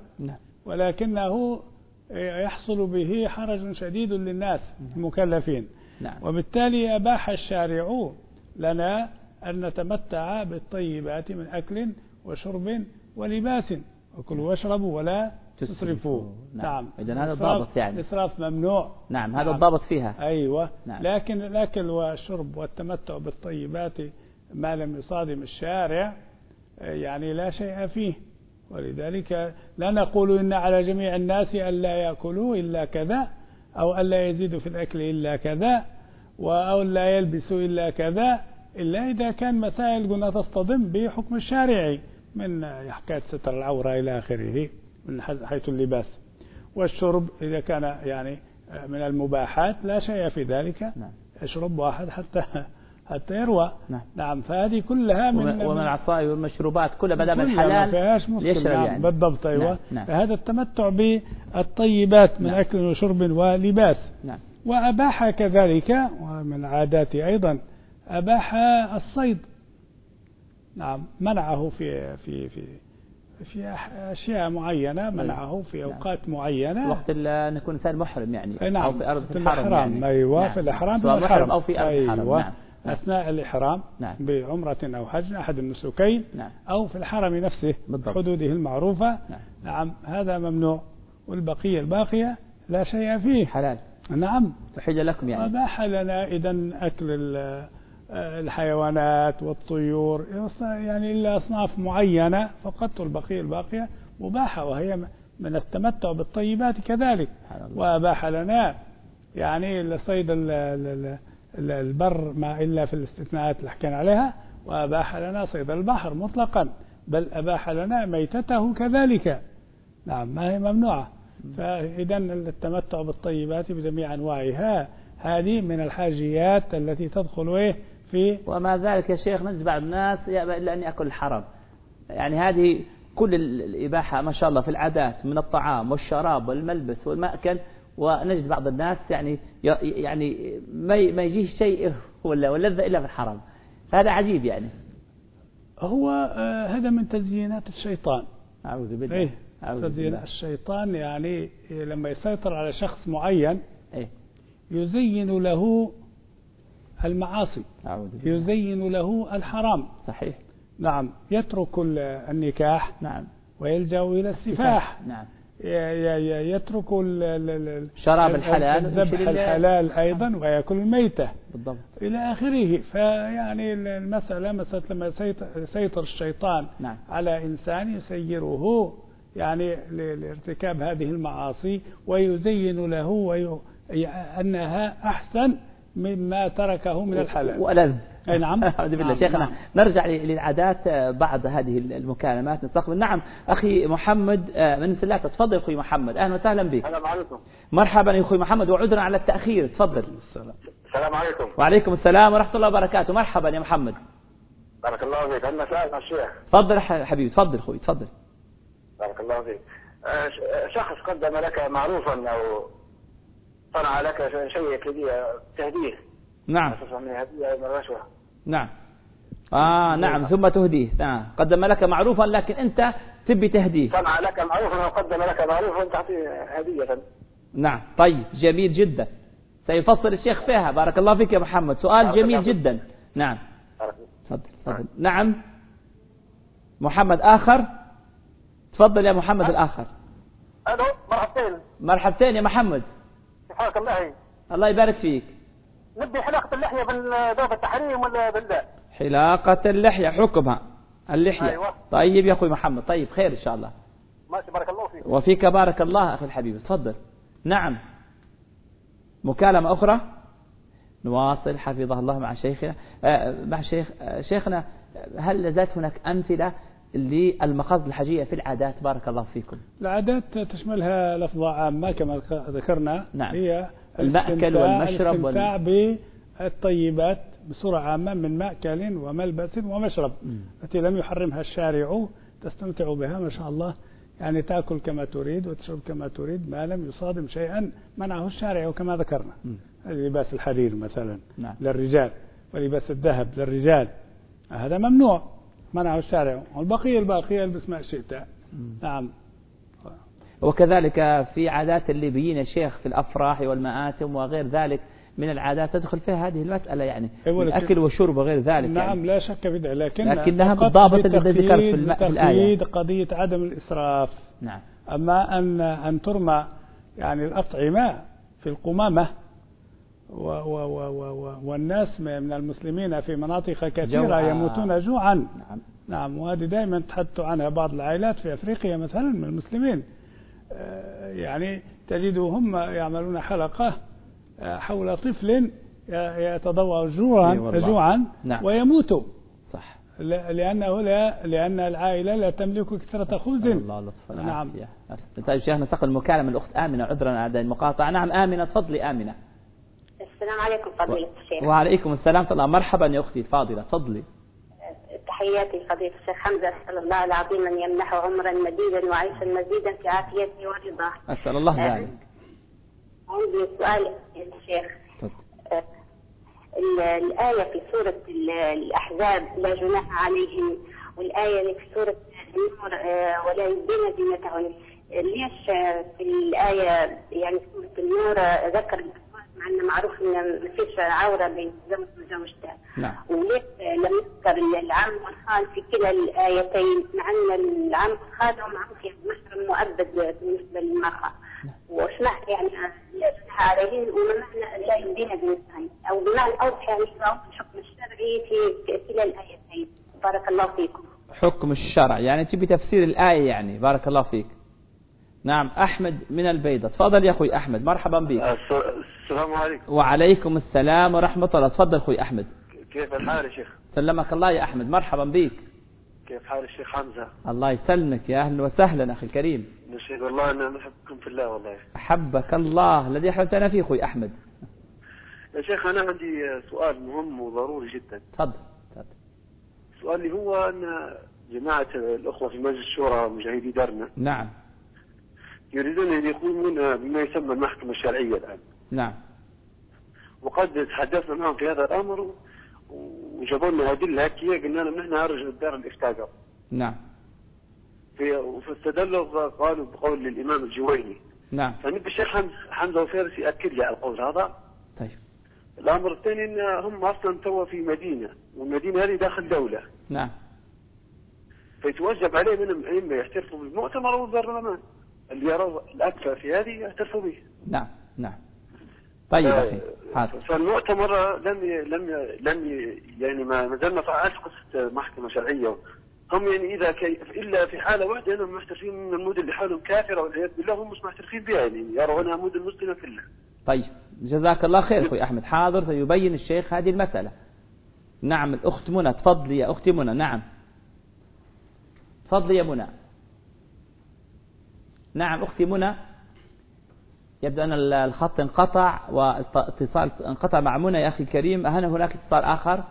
ولكنه يحصل به حرج شديد للناس المكلفين. وبالتالي أباح الشارع لنا أن نتمتع بالطيبات من أكل وشرب ولباس، وكلوا واشربوا ولا تسرفوا. نعم. إذن هذا الضابط، الإسراف ممنوع. نعم، هذا الضابط فيها. أيوة. لكن الأكل والشرب والتمتع بالطيبات ما لم يصادم الشارع يعني لا شيء فيه. ولذلك لا نقول إن على جميع الناس ألا يأكلوا إلا كذا، أو ألا يزيدوا في الأكل إلا كذا، أو لا يلبسوا إلا كذا، إلا إذا كان مسائل قلنا تصطدم بحكم الشارعي من حكاية ستر العورة إلى آخره من حيث اللباس. والشرب إذا كان يعني من المباحات لا شيء في ذلك. يشرب واحد حتى يروى. نعم. فهذه كلها ومن العصائر والمشروبات كلها بدأ من الحلال الحلال ما فيهاش مشكلة. يعني. بالضبط. أيوة. فهذا التمتع بالطيبات من أكل وشرب ولباس. وأباح كذلك، ومن عادات أيضا أباح الصيد. نعم. منعه في أشياء معينة، منعه في أوقات معينة، وقت أن يكون إنسان محرم يعني. نعم. أو في أرض الحرم يعني. أيوة. في الإحرام محرم أو في أرض الحرم. أيوة. أثناء الإحرام بعمرة أو حج أحد النسكين، أو في الحرم نفسه حدوده المعروفة. نعم. هذا ممنوع، والبقية الباقية لا شيء فيه حلال. نعم. تحل لكم يعني. أباح لنا إذن أكل الحيوانات والطيور يعني إلا أصناف معينة فقط، والبقية الباقية مباحة، وهي من التمتع بالطيبات كذلك. وأباح لنا يعني صيد البر ما إلا في الاستثناءات اللي حكينا عليها، وأباح لنا صيد البحر مطلقا، بل أباح لنا ميتته كذلك. نعم. ما هي ممنوعة. فإذا التمتع بالطيبات بجميع أنواعها هذه من الحاجيات التي تدخل في. وما ذلك يا شيخ نجد بعض الناس يأبى إلا أن يأكل الحرام. يعني هذه كل الإباحة ما شاء الله في العادات من الطعام والشراب والملبس والمأكل، ونجد بعض الناس يعني ما يجيه شيء واللذة إلا في الحرام. هذا عجيب يعني. هو هذا من تزيينات الشيطان. أعوذ بالله. تزيين الشيطان يعني لما يسيطر على شخص معين يزين له المعاصي، يزين له الحرام. صحيح. نعم. يترك النكاح. نعم. ويلجأ إلى السفاح. نعم. يترك شراب الحلال، الذبح الحلال أيضا، ويأكل الميتة. بالضبط. إلى آخره. فيعني المسألة لما يسيطر الشيطان على إنسان يسيره يعني لارتكاب هذه المعاصي، ويزين له أنها أحسن مما تركه من الحلال وألذ. نعم. أعوذ بالله. شيخنا نرجع للعادات بعض هذه المكالمات نستقبل. نعم. أخي محمد من سلاطة، تفضل أخي محمد، أهلا وسهلا بك. السلام عليكم. مرحبا يا أخي محمد، وعذرا على التأخير، تفضل. السلام عليكم. وعليكم السلام ورحمة الله وبركاته. مرحبا يا محمد. بارك الله فيك. عندنا سؤال الشيخ. تفضل حبيبي، تفضل أخوي، تفضل. بارك الله فيك. شخص قدم لك معروفا أو صنع لك شيء كذي تهديه. نعم. هدية من رشوة. نعم. نعم. ثم تهديه. نعم. قدم لك معروفا لكن أنت تبي تهديه. صنع لك معروفا وقدم لك معروفا تعطيه هدية. نعم. طيب، جميل جدا، سيفصل الشيخ فيها. بارك الله فيك يا محمد، سؤال جميل جدا. نعم. تفضل. نعم. محمد آخر. تفضل يا محمد الآخر. الو مرحبتين. مرحبتين يا محمد. حياك الله. الله يبارك فيك. نبي حلاقة اللحية بالباب التحريم ولا بالله؟ حلاقة اللحية حكمها اللحية. أيوة. طيب يا أخوي محمد. طيب خير إن شاء الله. ماشي بارك الله فيك. وفيك بارك الله أخي الحبيب. تفضل. نعم مكالمة أخرى نواصل حفظه الله مع شيخنا مع شيخنا. هل لازالت هناك أمثلة للمقاصد الحجية في العادات؟ بارك الله فيكم. العادات تشملها لفظة عامة كما ذكرنا. نعم. هي المأكل والمشرب الاستمتاع بالطيبات بصورة عامة من مأكل وملبس ومشرب التي لم يحرمها الشارع، تستمتع بها ما شاء الله، يعني تأكل كما تريد وتشرب كما تريد ما لم يصادم شيئا منعه الشارع كما ذكرنا. لباس الحرير مثلا نعم. للرجال، ولباس الذهب للرجال هذا ممنوع منعه الشارع، والبقية الباقية البس ما شئت. نعم. وكذلك في عادات الليبيين يا شيخ في الأفراح والمآتم وغير ذلك من العادات تدخل فيها هذه المسألة، يعني الأكل والشرب وغير ذلك. نعم يعني. لا شك في ذلك، لكنها بالضابط الذي ذكر في الآية قضية عدم الإسراف. نعم. أما أن ترمى يعني الأطعمة في القمامة والناس من المسلمين في مناطق كثيرة يموتون جوعا. نعم. نعم. وهذه دائما تحدث عنها بعض العائلات في أفريقيا مثلا من المسلمين، يعني تجدهم يعملون حلقة حول طفل يتضوء جوعا نعم. ويموت. صح. لأن العائلة لا تملك كثرة خبز. الله نعم. طيب شيخنا ننتقل المكالمة من الأخت آمنة. عذرا على المقاطعة. نعم آمنة تفضلي. آمنة. السلام عليكم فضيلة الشيخ. وعليكم السلام ورحمة الله. مرحبا يا أختي الفاضلة. تفضلي. تحياتي فضيلة الشيخ حمزة. أسأل الله العظيم أن يمنحه عمرا مديدا وعيشا مزيدا في عافيته ورضاه. أسأل الله ذلك. عندي سؤال يا شيخ. الآية في سورة الأحزاب لا جناح عليهم، والآية اللي في سورة النور ولا يبدين زينتهن، ليش في الآية يعني سورة النور ذكر الأزواج مع أنه معروف أن ما فيش عورة بين الزوج وزوجته؟ نعم. وليش لم يذكر العام والخال في كلا الآيتين مع أن العام والخال هو معروف يعني محرم مؤبد بالنسبة للمرأة؟ وش معنى يعني لا جناح عليهن وما معنى لا يبدين زينتهن، أو بمعنى أوضح يعني الحكم الشرعي في كلا الآيتين؟ بارك الله فيكم. حكم الشرع يعني تبي تفسير الآية يعني. بارك الله فيك. نعم. أحمد من البيضة. تفضل يا أخوي أحمد. مرحبا بك. السلام عليكم. وعليكم السلام ورحمة الله. تفضل أخوي أحمد. كيف الحال يا شيخ؟ سلمك الله يا أحمد. مرحبا بك. كيف حال الشيخ حمزة؟ الله يسلمك يا أهلا وسهلا أخي الكريم. نشهد والله أن نحبكم في الله والله. أحبك الله الذي أحببتنا فيه أخوي أحمد. يا شيخ أنا عندي سؤال مهم وضروري جدا. تفضل. سؤالي هو أن جماعة الأخوة في مجلس الشورى مجاهدي درنا نعم يريدون أن يقومون بما يسمى المحكمة الشرعية الآن. نعم. وقد تحدثنا معهم في هذا الأمر وجابوا لنا أدلة هكية، قلنا لهم نحن نرجع دار الإفتاء. نعم. فاستدلوا قالوا بقول الإمام الجويني. نعم. فنبي الشيخ حمزة وفارس يأكد لي على القول هذا. طيب. الأمر الثاني أن هم أصلا توا في مدينة، والمدينة هذه داخل دولة. نعم. فيتوجب عليه منهم أئمة يحترفوا بالمؤتمر والبرلمان اللي يروا الأكثر في هذه يحترفوا به. نعم. نعم. طيب أخي حاضر. فالمؤتمر لم يعني ما زلنا فعلت قصة محكمة شرعية. هم يعني إذا إلا في حالة واحدة أنهم محترفين من المدن اللي حالهم كافرة والعياذ بالله، هم مش محترفين بها يعني يروا أنها مدن مسلمة كلها. طيب جزاك الله خير أخوي أحمد. حاضر سيبين الشيخ هذه المسألة. نعم الأخت منى. تفضلي يا أختي منى. نعم تفضلي يا منى. نعم أختي منى. يبدو أن الخط انقطع واتصال انقطع مع منى يا أخي الكريم. هل هناك اتصال آخر؟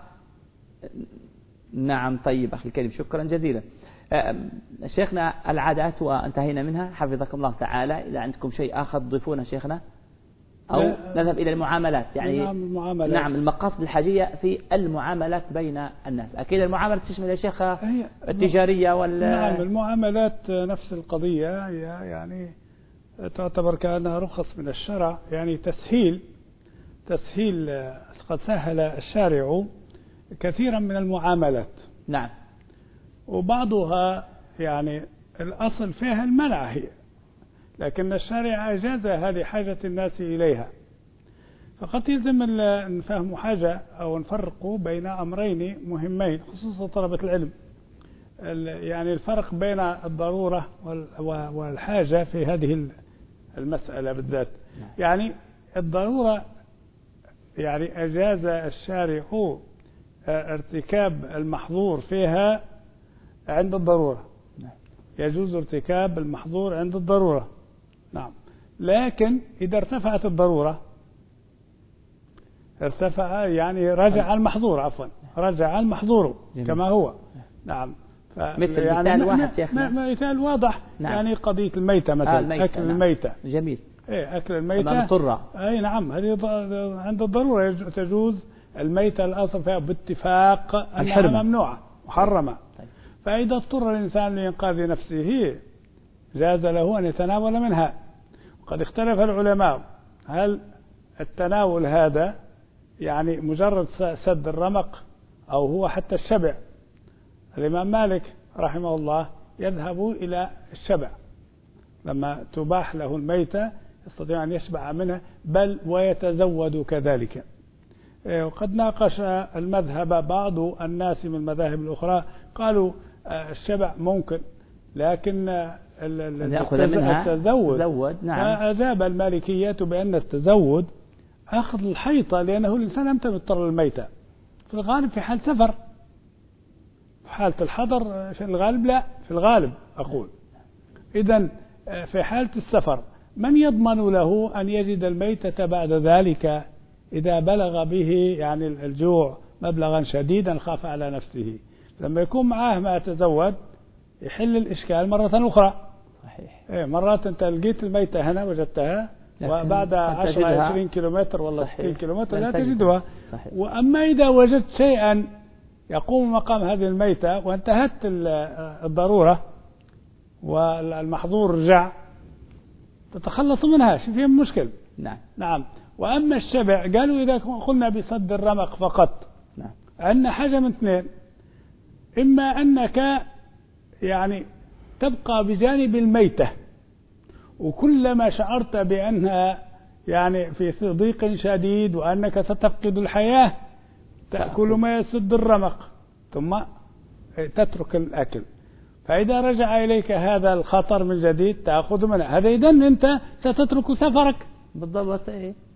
نعم. طيب أخي الكريم شكرا جزيلا. شيخنا العادات وانتهينا منها حفظكم الله تعالى. إذا عندكم شيء آخر تضيفونه شيخنا أو نذهب إلى المعاملات يعني. نعم المقاصد الحاجية في المعاملات بين الناس. أكيد المعاملات تشمل يا شيخ التجارية نعم المعاملات نفس القضية يعني تعتبر كأنها رخص من الشرع، يعني تسهيل قد سهل الشارع كثيرا من المعاملات. نعم. وبعضها يعني الأصل فيها المنع هي، لكن الشارع أجاز هذه حاجة الناس إليها. فقد يلزم نفهم حاجة أو نفرق بين أمرين مهمين خصوصا طلبة العلم، يعني الفرق بين الضرورة والحاجة في هذه المسألة بالذات. يعني الضرورة يعني أجاز الشارع ارتكاب المحظور فيها عند الضرورة، يجوز ارتكاب المحظور عند الضرورة. نعم. لكن إذا ارتفعت الضرورة ارتفع يعني رجع المحظور، عفوا رجع المحظور كما هو. نعم. مثل يعني مثال واحد شيخنا، مثال واضح. نعم. يعني قضية الميتة مثلا، الميتة. أكل نعم. الميتة. جميل. إيه أكل الميتة. أي نعم، هذه عند الضرورة تجوز الميتة. الأصل فيها باتفاق أنها ممنوعة محرمة. طيب. فإذا اضطر الإنسان لإنقاذ نفسه جاز له أن يتناول منها. وقد اختلف العلماء هل التناول هذا يعني مجرد سد الرمق أو هو حتى الشبع. الإمام مالك رحمه الله يذهب إلى الشبع، لما تباح له الميتة يستطيع أن يشبع منها بل ويتزود كذلك. وقد ناقش المذهب بعض الناس من المذاهب الأخرى، قالوا الشبع ممكن لكن التزود. نعم. فأجاب المالكية بأن التزود أخذ الحيطة، لأنه الإنسان أمتى مضطر للميتة في الغالب في حال سفر. في حالة الحضر في الغالب لا، في الغالب أقول. إذن في حالة السفر من يضمن له أن يجد الميتة بعد ذلك إذا بلغ به يعني الجوع مبلغا شديدا خاف على نفسه؟ لما يكون معاه ما يتزود يحل الإشكال مرة أخرى. صحيح. مرات أنت لقيت الميتة هنا وجدتها وبعد 10-20 كيلومتر ولا 60 كيلومتر لا تجدها. صحيح. وأما إذا وجدت شيئا يقوم مقام هذه الميتة وانتهت الضرورة والمحظور رجع تتخلص منها، شو فيها مشكل. نعم. نعم. وأما الشبع قالوا إذا قلنا بصد الرمق فقط، نعم، عندنا حاجة من اثنين: إما أنك يعني تبقى بجانب الميتة وكلما شعرت بأنها يعني في ضيق شديد وأنك ستفقد الحياة تأكل ما يسد الرمق ثم تترك الأكل، فإذا رجع إليك هذا الخطر من جديد تأخذ منه. هذا إذن أنت ستترك سفرك. بالضبط.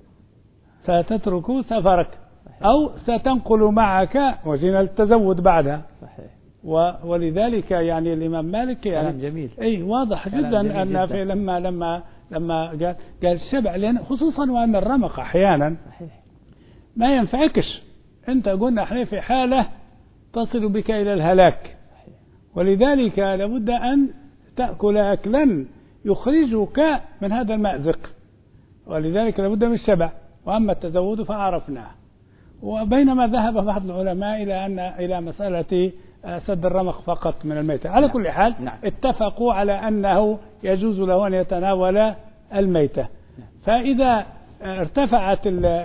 ستترك سفرك. صحيح. أو ستنقل معك وزن التزود بعدها. صحيح. ولذلك يعني الإمام مالك يعني جميل. أي واضح جدا أن في لما قال الشبع، لأن خصوصا وأن الرمق أحيانا صحيح ما ينفعكش. أنت قلنا احنا في حالة تصل بك إلى الهلاك. صحيح. ولذلك لابد أن تأكل أكلا يخرجك من هذا المأزق، ولذلك لابد من الشبع. وأما التزود فعرفناه. وبينما ذهب بعض العلماء إلى مسألة سد الرمق فقط من الميتة. على كل حال اتفقوا على أنه يجوز له أن يتناول الميتة. فإذا ارتفعت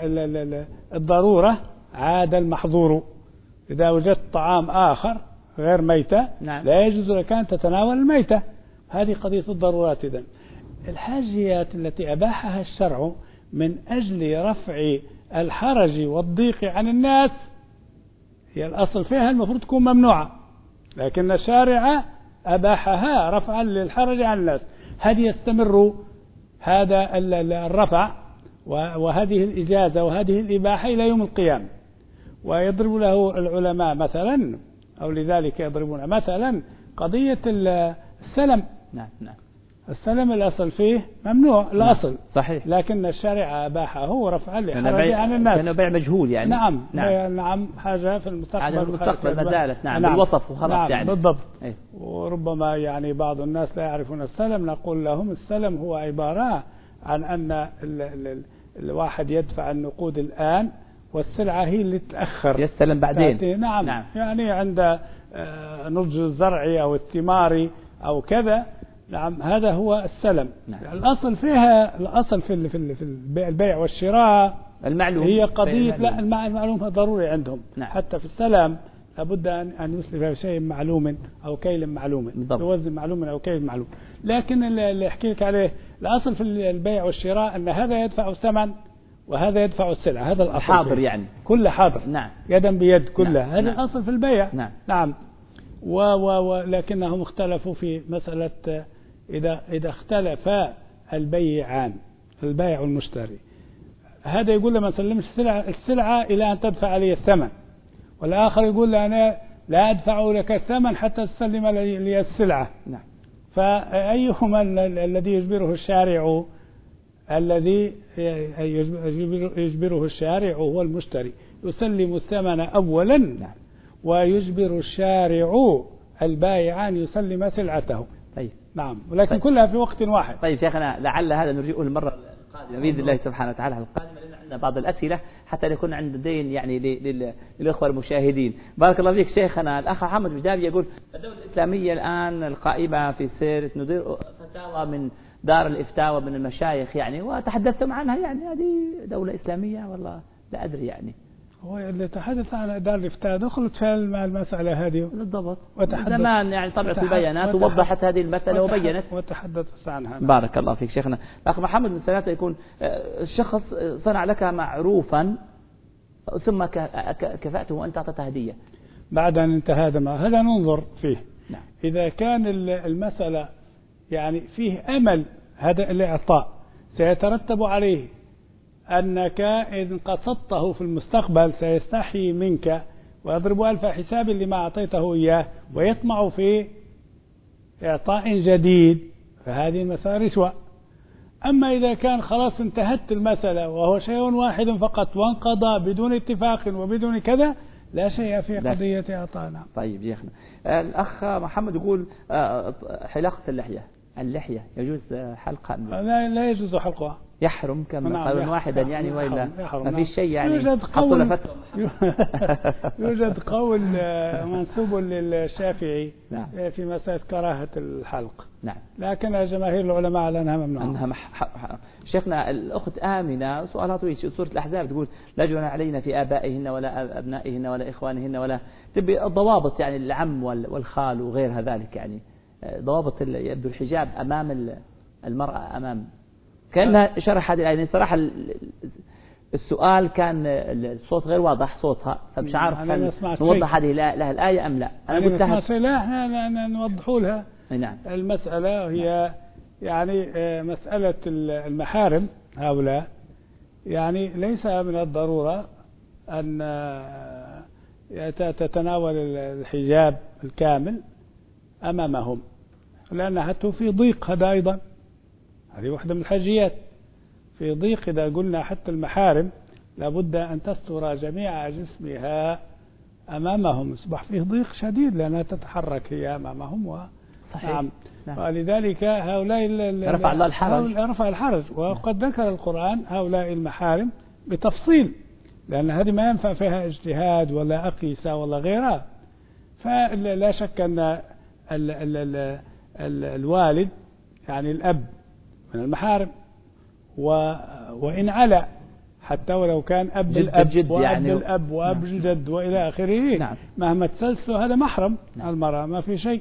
الضرورة عاد المحظور. إذا وجدت طعام آخر غير ميتة لا يجوز لك أن تتناول الميتة. هذه قضية الضرورات. إذن الحاجيات التي أباحها الشرع من أجل رفع الحرج والضيق عن الناس هي الأصل فيها المفروض تكون ممنوعة، لكن الشارع أباحها رفعا للحرج عن الناس. هذه يستمر هذا الرفع وهذه الإجازة وهذه الإباحة إلى يوم القيامة. ويضرب له العلماء مثلا، أو لذلك يضربون مثلا قضية السلم. نعم. السلم الأصل فيه ممنوع الأصل. صحيح. لكن الشارع أباحه رفعا لحرج عن الناس. كان بيع مجهول يعني. نعم حاجة في المستقبل ما زالت. نعم. بالوصف وخلاص. نعم. يعني بالضبط. وربما يعني بعض الناس لا يعرفون السلم، نقول لهم السلم هو عبارة عن أن الواحد يدفع النقود الآن والسلعة هي اللي تتأخر يستلم بعدين. نعم. يعني عند نضج الزرع أو الثمار أو كذا. نعم. هذا هو السلم. نعم. الأصل فيها الأصل في البيع والشراء المعلوم هي قضية. لا المعلوم ضروري عندهم. نعم. حتى في السلام لابد أن يسلف بشيء معلوم أو كيل معلوم، بوزن معلوم أو كيل معلوم. لكن اللي أحكي لك عليه الأصل في البيع والشراء أن هذا يدفع الثمن وهذا يدفع السلعة، هذا الأصل حاضر يعني كل حاضر. نعم. يدا بيد كلها. نعم. هذا نعم. الأصل في البيع. نعم. نعم. ولكنهم اختلفوا في مسألة إذا اختلف البيعان، البائع والمشتري، هذا يقول له ما سلمش السلعة إلى أن تدفع لي الثمن، والآخر يقول له أنا لا أدفع لك الثمن حتى تسلم لي السلعة. نعم. فأيهما الذي يجبره الشارع؟ الذي يجبره الشارع هو المشتري، يسلم الثمن أولا. نعم. ويجبر الشارع البائع أن يسلم سلعته. طيب. نعم. ولكن طيب. كلها في وقت واحد. طيب شيخنا، لعل هذا نرجئه المرة القادمة بإذن الله سبحانه وتعالى القادمة، لأن عندنا بعض الأسئلة حتى يكون عند دين يعني للإخوة المشاهدين. بارك الله فيك شيخنا. الأخ محمد بجابي يقول الدولة الإسلامية الآن القائمة في سير ندير فتاوى من دار الإفتاء ومن المشايخ يعني، وتحدثتم عنها يعني هذه دولة إسلامية والله لا أدري يعني. هو اللي تحدث عن دار الإفتاء دخلت في المسألة هذه بالضبط زمان يعني طبعت البيانات ووضحت هذه المسألة وبينت وتحدثت عنها. بارك الله فيك شيخنا. الأخ محمد من ثلاثة يكون الشخص صنع لك معروفا ثم كفأته وأنت أعطته هدية بعد أن انتهى هذا ننظر فيه. نعم. إذا كان المسألة يعني فيه أمل هذا الإعطاء سيترتب عليه أنك إذا قصدته في المستقبل سيستحي منك ويضرب ألف حساب لما أعطيته إياه ويطمع في إعطاء جديد، فهذه المسألة رشوة. أما إذا كان خلاص انتهت المسألة وهو شيء واحد فقط وانقضى بدون اتفاق وبدون كذا، لا شيء في قضية إعطائنا. طيب شيخنا. الأخ محمد يقول حلاقة اللحية يجوز حلقها؟ لا يجوز حلقها، يحرم كما قالوا واحدا يعني، وإلا ما في شيء يعني. يوجد قول منسوب للشافعي نعم. في مسألة كراهة الحلق. نعم. لكن جماهير العلماء على أنها ممنوعة. شيخنا الأخت آمنة سؤالها طويل، سورة الأحزاب تقول لا جناح علينا في آبائهن ولا أبنائهن ولا إخوانهن ولا تبي الضوابط يعني العم والخال وغيرها ذلك يعني ضوابط يبدو الحجاب أمام المرأة أمام كأنها شرح هذه الآية. صراحة السؤال كان الصوت غير واضح صوتها، فمش عارف هل نوضح هذه لها الآية أم لا. أنا قلت لا نوضحوا لها. نعم. المسألة هي يعني مسألة المحارم هؤلاء يعني ليس من الضرورة أن تتناول الحجاب الكامل أمامهم، لأنها في ضيق. هذا أيضا هذه واحدة من الحاجيات في ضيق. إذا قلنا حتى المحارم لابد أن تستر جميع جسمها أمامهم، يصبح فيه ضيق شديد لأنها تتحرك هي أمامهم. صحيح. نعم. ولذلك هؤلاء رفع الله الحرج. رفع الحرج. وقد ذكر القرآن هؤلاء المحارم بتفصيل، لأن هذه ما ينفع فيها اجتهاد ولا أقيسة ولا غيرها. فلا شك أن الوالد يعني الأب من المحارم، وإن على حتى ولو كان أب الأب وأب يعني الأب وأب الجد وإلى آخره. نعم. مهما تسلسل هذا محرم. نعم. المرأة ما في شيء.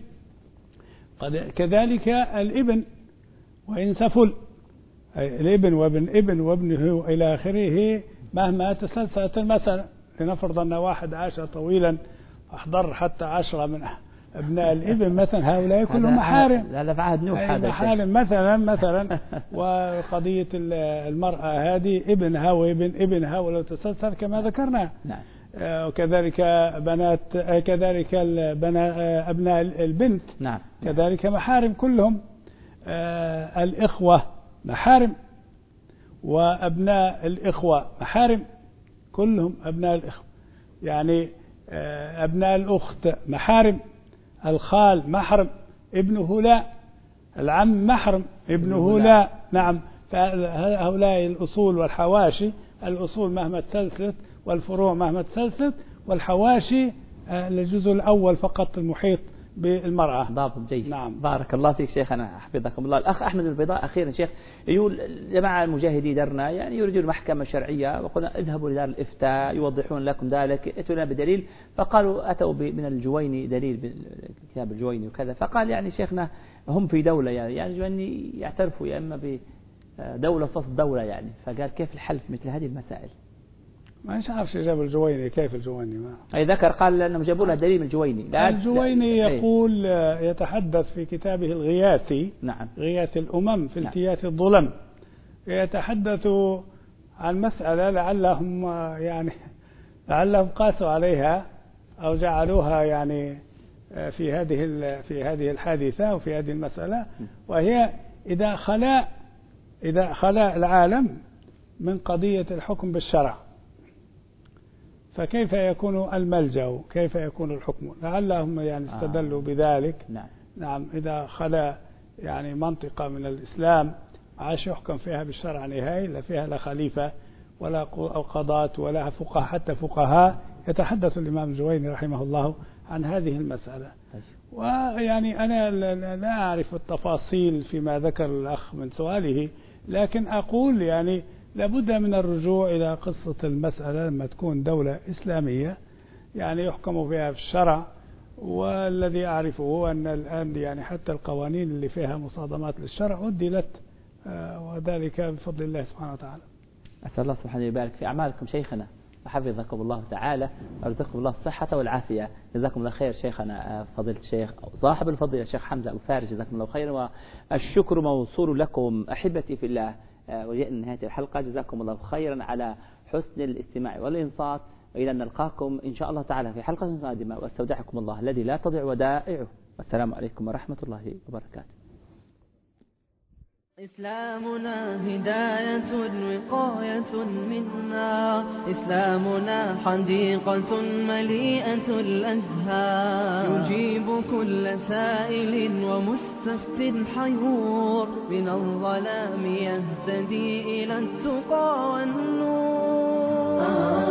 كذلك الابن وإن سفل، الابن وابن ابن وابنه إلى آخره مهما تسلسلت المسألة. لنفرض أن واحد عاش طويلا أحضر حتى 10 من أبناء الابن مثلا، هؤلاء كلهم محارم. هذا في عهد نوح هذا محارم مثلا. وقضية المرأة هذه ابنها وابن ابنها ولو تسلسل كما ذكرنا. نعم. وكذلك كذلك أبناء البنت. نعم. كذلك محارم كلهم. الإخوة محارم، وأبناء الإخوة محارم كلهم. أبناء الإخوة يعني أبناء الأخت محارم، الخال محرم ابنه لا، العم محرم ابنه لا. نعم. فهؤلاء الأصول والحواشي، الأصول مهما تسلسلت والفروع مهما تسلسلت، والحواشي الجزء الأول فقط المحيط بالمرأة. ضابط جيد. نعم. بارك الله فيك شيخنا حفظكم الله. الأخ أحمد البيضاء أخيرا شيخ يقول جماعة المجاهدين درنا يعني يريدون محكمة شرعية وقلنا اذهبوا لدار الإفتاء يوضحون لكم ذلك اتوا لنا بدليل، فقالوا أتوا من الجويني دليل كتاب الجويني وكذا، فقال يعني شيخنا هم في دولة يعني الجويني يعترفوا يا إما بدولة فصل دولة يعني، فقال كيف الحل في مثل هذه المسائل؟ ما عارف جاب الجويني كيف الجويني ما أي ذكر قال لأنهم جابوا له دليل من الجويني. الجويني يقول يتحدث في كتابه الغياثي. نعم. غياث الأمم في التياث الظلم، يتحدث عن مسألة لعلهم قاسوا عليها أو جعلوها يعني في هذه الحادثة وفي هذه المسألة، وهي إذا خلا العالم من قضية الحكم بالشرع فكيف يكون الملجأ، كيف يكون الحكم؟ لعلهم يعني استدلوا بذلك. نعم. إذا خلا يعني منطقة من الإسلام عاش يحكم فيها بالشرع نهائي، لا فيها لا خليفة ولا قضاة ولا فقهاء، حتى فقهاء يتحدث الإمام الجويني رحمه الله عن هذه المسألة. ويعني أنا لا أعرف التفاصيل فيما ذكر الأخ من سؤاله، لكن أقول يعني لابد من الرجوع إلى قصة المسألة لما تكون دولة إسلامية يعني يحكم فيها بالشرع. والذي أعرفه هو أن الآن يعني حتى القوانين اللي فيها مصادمات للشرع عدلت، وذلك بفضل الله سبحانه وتعالى. أسأل الله سبحانه يبارك في أعمالكم شيخنا وحفظكم الله تعالى وارزقكم الله الصحة والعافية. جزاكم الله خير شيخنا فضيلة الشيخ صاحب الفضيلة الشيخ حمزة أبو فارس، جزاكم الله خيرا والشكر موصول لكم أحبتي في الله. وجئنا نهاية الحلقة، جزاكم الله خيرا على حسن الاستماع والإنصات، وإلى أن نلقاكم إن شاء الله تعالى في حلقة قادمة، واستودعكم الله الذي لا تضيع ودائعه، والسلام عليكم ورحمة الله وبركاته. إسلامنا هداية وقاية منا، إسلامنا حديقة مليئة الأزهار، يجيب كل سائل ومستفت حيور، من الظلام يهتدي إلى التقى والنور.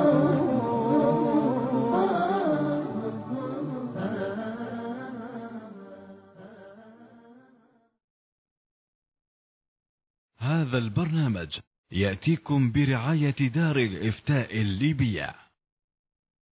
هذا البرنامج يأتيكم برعاية دار الإفتاء الليبية.